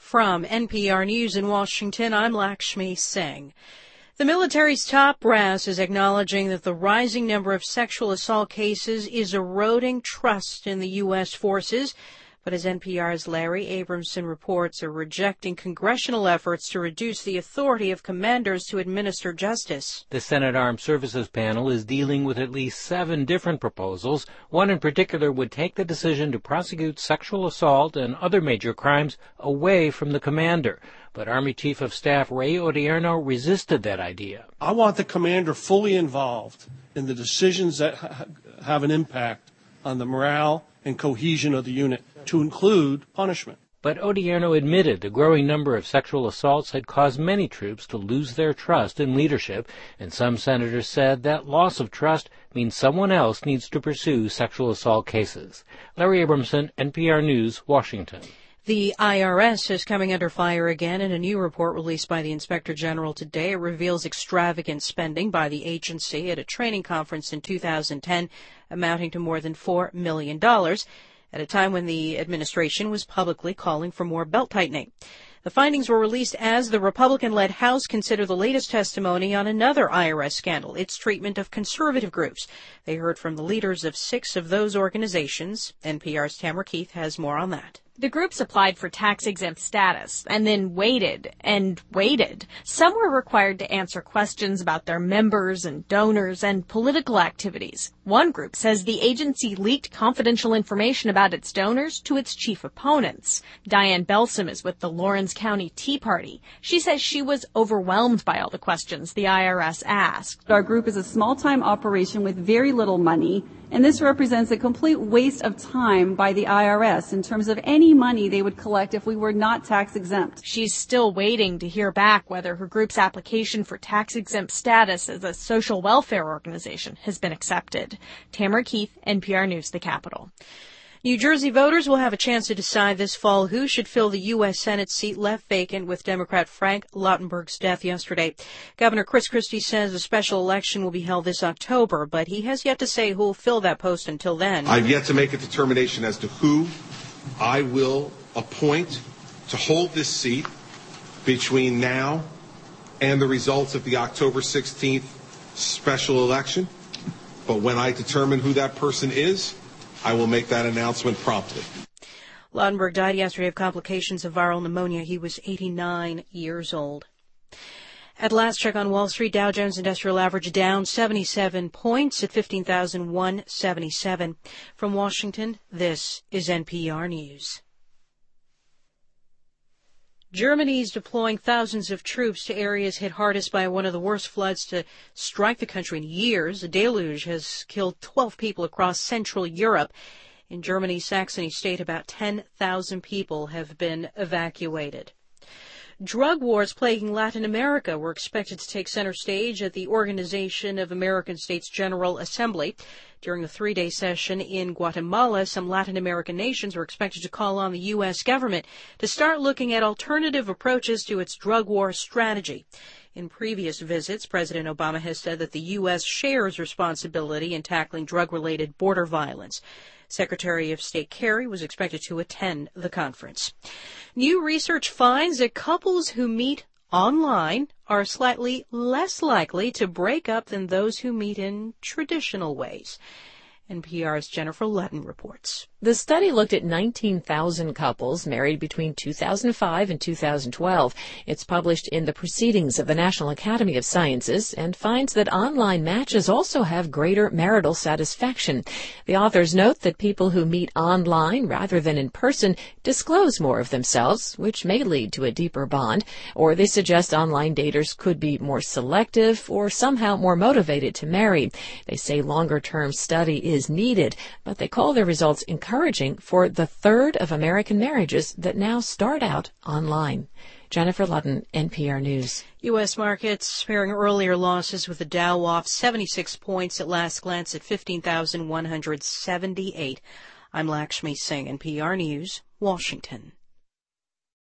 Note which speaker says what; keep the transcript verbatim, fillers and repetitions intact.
Speaker 1: From N P R News in Washington, I'm Lakshmi Singh. The military's top brass is acknowledging that the rising number of sexual assault cases is eroding trust in the U S forces. But as N P R's Larry Abramson reports, are rejecting congressional efforts to reduce the authority of commanders to administer justice.
Speaker 2: The Senate Armed Services Panel is dealing with at least seven different proposals. One in particular would take the decision to prosecute sexual assault and other major crimes away from the commander. But Army Chief of Staff Ray Odierno resisted that idea.
Speaker 3: I want the commander fully involved in the decisions that ha- have an impact on the morale and cohesion of the unit, to include punishment.
Speaker 2: But Odierno admitted the growing number of sexual assaults had caused many troops to lose their trust in leadership, and some senators said that loss of trust means someone else needs to pursue sexual assault cases. Larry Abramson, N P R News, Washington.
Speaker 1: The I R S is coming under fire again. In a new report released by the Inspector General today, it reveals extravagant spending by the agency at a training conference in two thousand ten amounting to more than four million dollars, at a time when the administration was publicly calling for more belt-tightening. The findings were released as the Republican-led House considered the latest testimony on another I R S scandal, its treatment of conservative groups. They heard from the leaders of six of those organizations. N P R's Tamara Keith has more on that.
Speaker 4: The groups applied for tax-exempt status and then waited and waited. Some were required to answer questions about their members and donors and political activities. One group says the agency leaked confidential information about its donors to its chief opponents. Diane Belsom is with the Lawrence County Tea Party. She says she was overwhelmed by all the questions the I R S asked.
Speaker 5: Our group is a small-time operation with very little money, and this represents a complete waste of time by the I R S in terms of any money they would collect if we were not tax exempt.
Speaker 4: She's still waiting to hear back whether her group's application for tax exempt status as a social welfare organization has been accepted. Tamara Keith, N P R News, the Capitol.
Speaker 1: New Jersey voters will have a chance to decide this fall who should fill the U S Senate seat left vacant with Democrat Frank Lautenberg's death yesterday. Governor Chris Christie says a special election will be held this October, but he has yet to say who will fill that post until then.
Speaker 6: I've yet to make a determination as to who I will appoint to hold this seat between now and the results of the October sixteenth special election. But when I determine who that person is, I will make that announcement promptly.
Speaker 1: Lautenberg died yesterday of complications of viral pneumonia. He was eighty-nine years old. At last check on Wall Street, Dow Jones Industrial Average down seventy-seven points at fifteen thousand one hundred seventy-seven. From Washington, this is N P R News. Germany is deploying thousands of troops to areas hit hardest by one of the worst floods to strike the country in years. A deluge has killed twelve people across Central Europe. In Germany's Saxony state, about ten thousand people have been evacuated. Drug wars plaguing Latin America were expected to take center stage at the Organization of American States General Assembly. During the three-day session in Guatemala, some Latin American nations were expected to call on the U S government to start looking at alternative approaches to its drug war strategy. In previous visits, President Obama has said that the U S shares responsibility in tackling drug-related border violence. Secretary of State Kerry was expected to attend the conference. New research finds that couples who meet online are slightly less likely to break up than those who meet in traditional ways. N P R's Jennifer Ludden reports.
Speaker 7: The study looked at nineteen thousand couples married between two thousand five and two thousand twelve. It's published in the Proceedings of the National Academy of Sciences and finds that online matches also have greater marital satisfaction. The authors note that people who meet online rather than in person disclose more of themselves, which may lead to a deeper bond, or they suggest online daters could be more selective or somehow more motivated to marry. They say longer-term study is needed, but they call their results encouraging. encouraging for the third of American marriages that now start out online. Jennifer Ludden, N P R News.
Speaker 1: U S markets sparing earlier losses with the Dow off seventy-six points at last glance at fifteen thousand one hundred seventy-eight. I'm Lakshmi Singh, N P R News, Washington.